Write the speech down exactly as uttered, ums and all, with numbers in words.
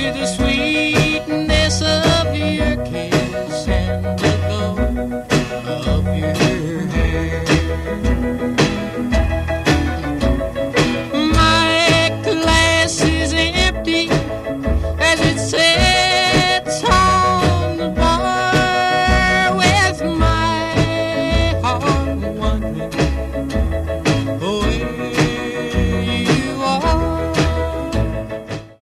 the sweetness of your kiss and the glow of your hair. My glass is empty